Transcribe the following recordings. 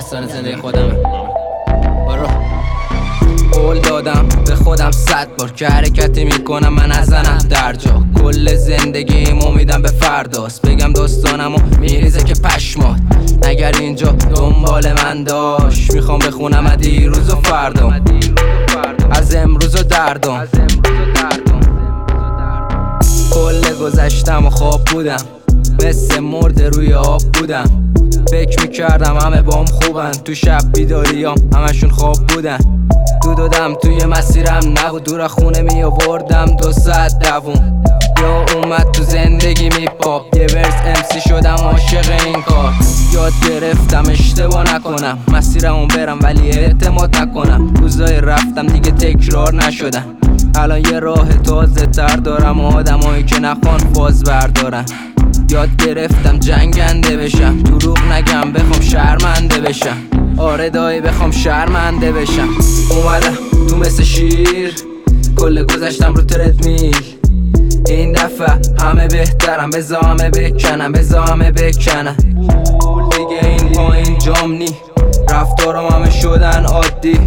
داستان زندگی خودمه. برو قول دادم به خودم 100 بار که حرکتی میکنم من نزنم در جا. کل زندگیم امیدم به فرداست، بگم داستانمو میریزه که پشمات. اگر اینجا دنبال من داشت میخوام بخونم از دیروز و فردا، از امروز و دردم. کل گذشتم و خواب بودم، مثل مرده روی آب بودم. فکر میکردم همه بام خوبن، تو شب بیداریام همشون خواب بودن. دو دادم توی مسیرم نبود، دور خونه می آوردم 2 ساعت دووم. یا اومد تو زندگی می پاپ، یه ورس امسی شدم عاشق این کار. یاد گرفتم اشتباه نکنم، مسیرمو برم ولی اعتماد نکنم. روزای رفتم دیگه تکرار نشدن، الان یه راه تازه تر دارم. آدمایی که نخوان فاز بردارن. یاد گرفتم جنگنده بشم، دروغ نگم بخوام شرمنده بشم. آره دایی بخوام شرمنده بشم. اومدم تو مثل شیر، کل گذشتم رو تردمیل. این دفعه همه بهترم، بذار همه بکنم، بذار همه بکنم. دیگه این پایین جام نی، رفتارم همه شدن عادی.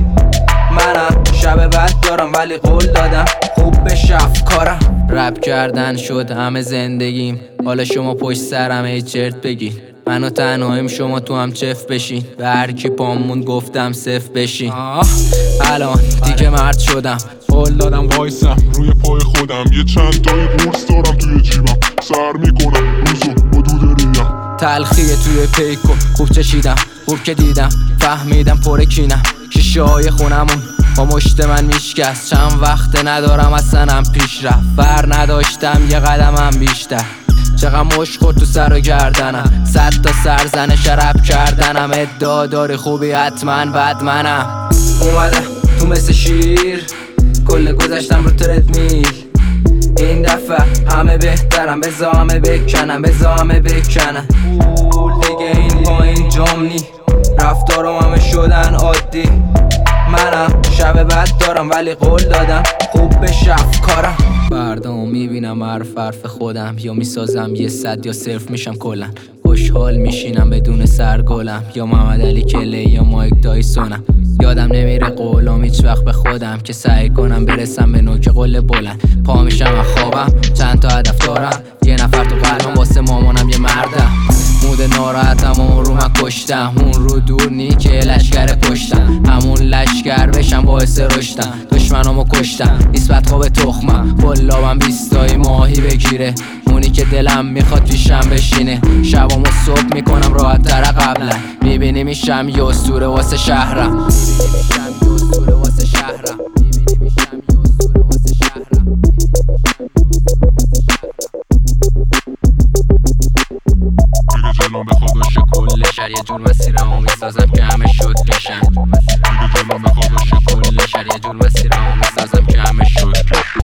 منم شب بد دارم ولی قول دادم خوب بشه افکارم. رپ کردن شد همه زندگیم، حالا شما پشت سرم ای چرت بگین. منو تنهاییم شما تو هم چف بشین، به هر کی پامون گفتم صف بشین. الان دیگه مرد شدم، قول دادم وایسم روی پای خودم. یه چند تای قرص دارم توی جیبم، سر میکنم روزو با دود ریم. تلخیه توی پیکو خوب چشیدم، خوب که دیدم فهمیدم پر کینم. شیشه های خونمون با مشت من میشکست، چند وقت ندارم اصلا پیش رفت. بر نداشتم یه قدمم بیشتر، چقدر مشت خورد تو سر و گردنم. 100 تا سرزن شرب کردنم، ادعا داری خوبی حتما بد منم. اومدم تو مثل شیر، کل گذشتم رو تردمیل. این دفعه همه بهترم، بذار همه بکنم، بذار همه بکنم. دیگه این پایین جام نی، رفتارم همه شدن عادی. منم شب بد دارم ولی قول دادم خوب بشه افکارم. فردامو میبینم حرف خودم، یا میسازم یه 100 یا صرف میشم کلن. خوشحال میشینم بدون سرگلم، یا محمد علی کلی یا مایک دایسونم. یادم نمیره قولام هیچ وقت به خودم، که سعی کنم برسم به نوک قله بلند. پا میشم از خوابم چند تا هدف دارم، یه نفر تو قلبم واسه مامانم یه مردم. مود ناراحتم اون رو من کشتم، اون رو دور نی که لشکر پشتم. همون لشکر بشم باعث رشدم، دشمنامو کشتم نسبت خواب تخمم. بلابم 20 تایی ماهی بگیره، اونی که دلم میخواد پیشم بشینه. شبامو صبح میکنم راحت تر قبلا، میبینی میشم یه اسطوره واسه شهرم. جلوم بخواد باشه کل شهر یه جور مسیرمو میسازم که همه شد بشن. جلوم بخواد باشه کل شهر یه جور مسیرمو میسازم که همه شد.